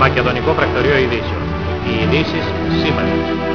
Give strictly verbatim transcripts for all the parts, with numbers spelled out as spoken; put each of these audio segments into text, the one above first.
Μακεδονικό Πρακτορείο Ειδήσεων. Οι ειδήσεις σήμερα.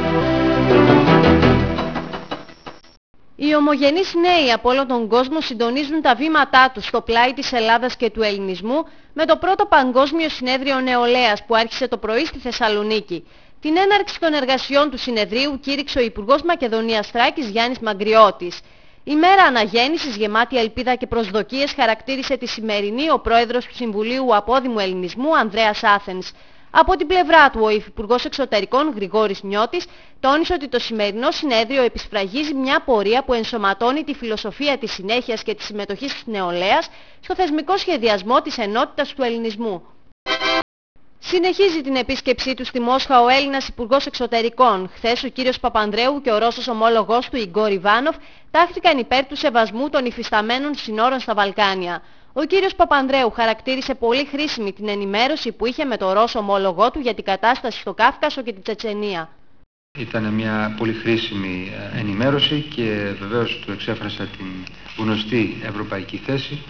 Οι ομογενείς νέοι από όλο τον κόσμο συντονίζουν τα βήματά τους στο πλάι της Ελλάδας και του ελληνισμού με το πρώτο Παγκόσμιο Συνέδριο Νεολαίας που άρχισε το πρωί στη Θεσσαλονίκη. Την έναρξη των εργασιών του συνεδρίου κήρυξε ο Υπουργός Μακεδονίας Θράκης Γιάννης Μαγκριώτης. Η μέρα αναγέννησης γεμάτη ελπίδα και προσδοκίες χαρακτήρισε τη σημερινή ο πρόεδρος του Συμβουλίου Απόδημου Ελληνισμού Ανδρέας Άθενς. Από την πλευρά του, ο Υφυπουργός Εξωτερικών Γρηγόρης Νιώτης τόνισε ότι το σημερινό συνέδριο επισφραγίζει μια πορεία που ενσωματώνει τη φιλοσοφία της συνέχειας και της συμμετοχής της νεολαίας στο θεσμικό σχεδιασμό της ενότητας του ελληνισμού. Συνεχίζει την επίσκεψή του στη Μόσχα ο Έλληνας Υπουργός Εξωτερικών. Χθες ο κύριος Παπανδρέου και ο Ρώσος ομόλογός του Ιγκόρ Ιβάνοφ τάχθηκαν υπέρ του σεβασμού των υφισταμένων συνόρων στα Βαλκάνια. Ο κύριος Παπανδρέου χαρακτήρισε πολύ χρήσιμη την ενημέρωση που είχε με τον Ρώσο ομόλογό του για την κατάσταση στο Κάφκασο και την Τσετσενία. Ήταν μια πολύ χρήσιμη ενημέρωση και βεβαίως του εξέφρασα την γνωστή ευρωπαϊκή θέση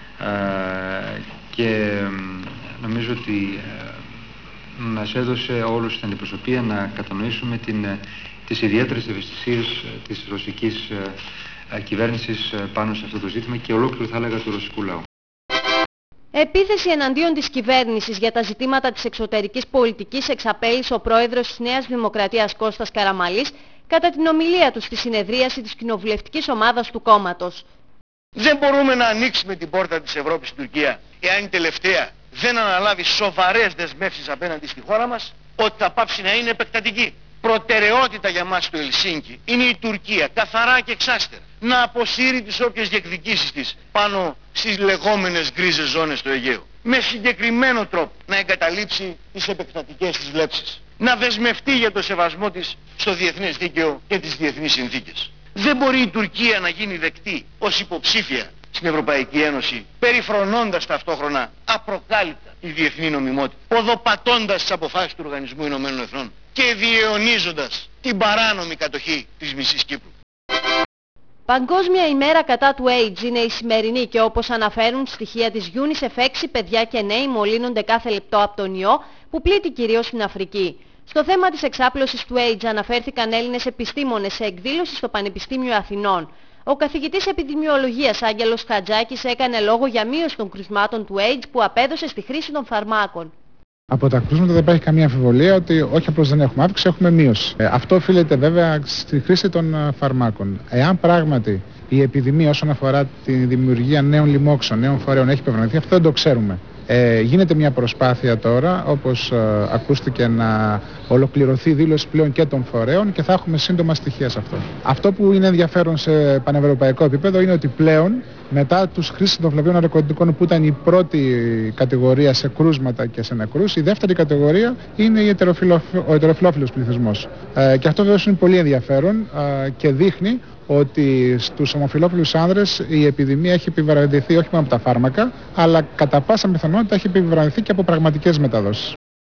και νομίζω ότι μας έδωσε όλους στην αντιπροσωπεία να κατανοήσουμε την, τις ιδιαίτερες ευαισθησίες της ρωσικής κυβέρνησης πάνω σε αυτό το ζήτημα και ολόκληρο θα έλεγα του ρωσικού λαού. Επίθεση εναντίον της κυβέρνησης για τα ζητήματα της εξωτερικής πολιτικής εξαπέλυσε ο πρόεδρος της Νέας Δημοκρατίας Κώστας Καραμανλής κατά την ομιλία του στη συνεδρίαση της κοινοβουλευτικής ομάδας του κόμματος. Δεν μπορούμε να ανοίξουμε την πόρτα της Ευρώπης στην Τουρκία εάν η τελευταία δεν αναλάβει σοβαρές δεσμεύσεις απέναντι στη χώρα μας ότι θα πάψει να είναι επεκτατική. Προτεραιότητα για μας στο Ελσίνκι είναι η Τουρκία, καθαρά και εξάστερα, να αποσύρει τις όποιες διεκδικήσεις της πάνω στις λεγόμενες γκρίζες ζώνες του Αιγαίου. Με συγκεκριμένο τρόπο να εγκαταλείψει τις επεκτατικές της βλέψεις. Να δεσμευτεί για το σεβασμό της στο διεθνές δίκαιο και τις διεθνείς συνθήκες. Δεν μπορεί η Τουρκία να γίνει δεκτή ως υποψήφια στην Ευρωπαϊκή Ένωση, περιφρονώντας ταυτόχρονα απροκάλυπτα τη διεθνή νομιμότητα, ποδοπατώντας τις αποφάσεις του Οργανισμού Ηνωμένων Εθνών και διαιωνίζοντας την παράνομη κατοχή της μισής Κύπρου. Παγκόσμια ημέρα κατά του AIDS είναι η σημερινή και όπως αναφέρουν στοιχεία της UNICEF έξι παιδιά και νέοι μολύνονται κάθε λεπτό από τον ιό που πλήττει κυρίως στην Αφρική. Στο θέμα της εξάπλωσης του AIDS αναφέρθηκαν Έλληνες επιστήμονες σε εκδήλωση στο Πανεπιστήμιο Αθηνών. Ο καθηγητής επιδημιολογίας Άγγελος Χατζάκης έκανε λόγο για μείωση των κρουσμάτων του AIDS που απέδωσε στη χρήση των φαρμάκων. Από τα κρούσματα δεν υπάρχει καμία αμφιβολία ότι όχι απλώς δεν έχουμε αύξηση, έχουμε μείωση. Ε, αυτό οφείλεται βέβαια στη χρήση των uh, φαρμάκων. Εάν πράγματι η επιδημία όσον αφορά τη δημιουργία νέων λοιμόξεων, νέων φορέων έχει επιβραδυνθεί, αυτό δεν το ξέρουμε. Ε, γίνεται μια προσπάθεια τώρα, όπως ε, ακούστηκε, να ολοκληρωθεί η δήλωση πλέον και των φορέων και θα έχουμε σύντομα στοιχεία σε αυτό. Αυτό που είναι ενδιαφέρον σε πανευρωπαϊκό επίπεδο είναι ότι πλέον μετά τους χρήστες των φλαβίων ναρκωτικών που ήταν η πρώτη κατηγορία σε κρούσματα και σε νεκρούς, η δεύτερη κατηγορία είναι η ο ετεροφιλόφιλος πληθυσμός. Ε, και αυτό βέβαια είναι πολύ ενδιαφέρον ε, και δείχνει ότι στους ομοφυλόφιλους άνδρες η επιδημία έχει επιβραδυνθεί όχι μόνο από τα φάρμακα, αλλά κατά πάσα πιθανότητα έχει επιβραδυνθεί και από πραγματικές μεταδόσεις.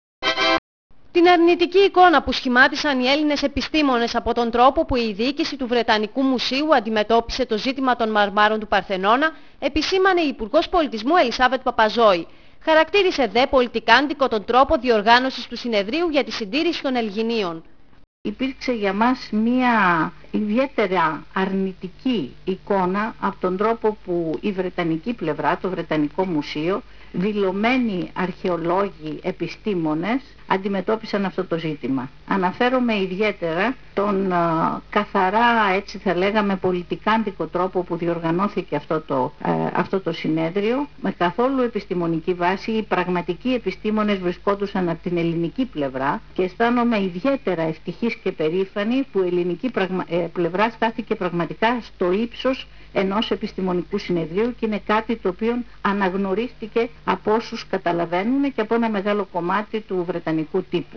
Την αρνητική εικόνα που σχημάτισαν οι Έλληνες επιστήμονες από τον τρόπο που η διοίκηση του Βρετανικού Μουσείου αντιμετώπισε το ζήτημα των μαρμάρων του Παρθενώνα, επισήμανε η Υπουργός Πολιτισμού Ελισάβετ Παπαζόη. Χαρακτήρισε δε πολιτικάντικο τον τρόπο διοργάνωσης του συνεδρίου για τη συντήρηση των Ελγινίων. Υπήρξε για μας μία ιδιαίτερα αρνητική εικόνα από τον τρόπο που η Βρετανική πλευρά, το Βρετανικό Μουσείο, δηλωμένοι αρχαιολόγοι, επιστήμονες αντιμετώπισαν αυτό το ζήτημα. Αναφέρομαι ιδιαίτερα τον α, καθαρά, έτσι θα λέγαμε, πολιτικάντικο τρόπο που διοργανώθηκε αυτό το, ε, αυτό το συνέδριο, με καθόλου επιστημονική βάση. Οι πραγματικοί επιστήμονες βρισκόντουσαν από την ελληνική πλευρά και αισθάνομαι ιδιαίτερα ευτυχής και περήφανη που η ελληνική πραγμα... ε, πλευρά στάθηκε πραγματικά στο ύψος ενός επιστημονικού συνεδρίου και είναι κάτι το οποίο αναγνωρίστηκε από όσους καταλαβαίνουν και από ένα μεγάλο κομμάτι του βρετανικού τύπου.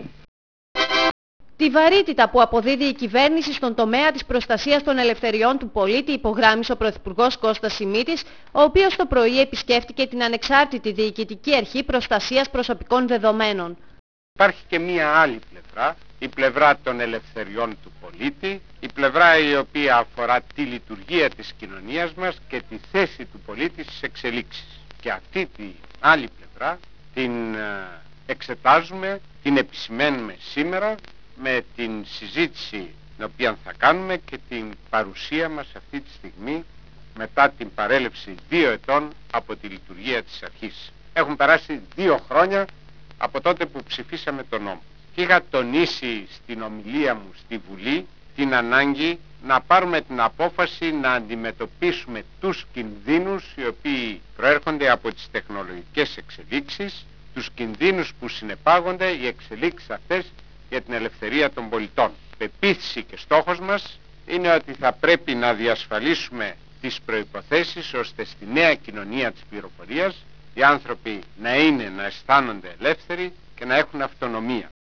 Τη βαρύτητα που αποδίδει η κυβέρνηση στον τομέα της προστασίας των ελευθεριών του πολίτη υπογράμμισε ο Πρωθυπουργός Κώστας Σιμίτης, ο οποίος το πρωί επισκέφτηκε την ανεξάρτητη διοικητική αρχή προστασίας προσωπικών δεδομένων. Υπάρχει και μία άλλη πλευρά, η πλευρά των ελευθεριών του πολίτη, η πλευρά η οποία αφορά τη λειτουργία της κοινωνίας μας και τη θέση του πολίτη στις εξελίξεις. Και αυτή την άλλη πλευρά την εξετάζουμε, την επισημαίνουμε σήμερα με την συζήτηση την οποία θα κάνουμε και την παρουσία μας αυτή τη στιγμή μετά την παρέλευση δύο ετών από τη λειτουργία της αρχής. Έχουν περάσει δύο χρόνια από τότε που ψηφίσαμε τον νόμο. Και είχα τονίσει στην ομιλία μου στη Βουλή την ανάγκη να πάρουμε την απόφαση να αντιμετωπίσουμε τους κινδύνους οι οποίοι προέρχονται από τις τεχνολογικές εξελίξεις, τους κινδύνους που συνεπάγονται οι εξελίξεις αυτές για την ελευθερία των πολιτών. Πεποίθηση και στόχος μας είναι ότι θα πρέπει να διασφαλίσουμε τις προϋποθέσεις ώστε στη νέα κοινωνία της πληροφορίας οι άνθρωποι να είναι, να αισθάνονται ελεύθεροι και να έχουν αυτονομία.